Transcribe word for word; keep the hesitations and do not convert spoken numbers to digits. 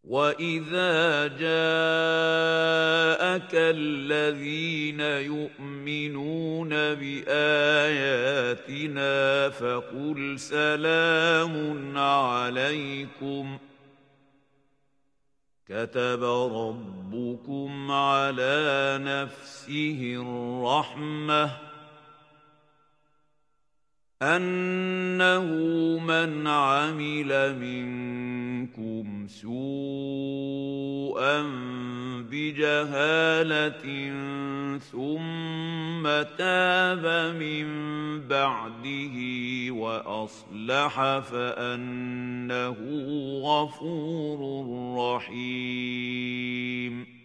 وَإِذَا جَاءَكَ الَّذِينَ يُؤْمِنُونَ بِآيَاتِنَا فَقُلْ سَلَامٌ عَلَيْكُمْ كَتَبَ رَبُّكُمْ عَلَىٰ نَفْسِهِ الرَّحْمَةَ أَنَّهُ مَنْ عَمِلَ مِنكُمْ سُوءًا بِجَهَالَةٍ ثُمَّ تَابَ مِن بَعْدِهِ وَأَصْلَحَ فَأَنَّهُ غَفُورٌ رَّحِيمٌ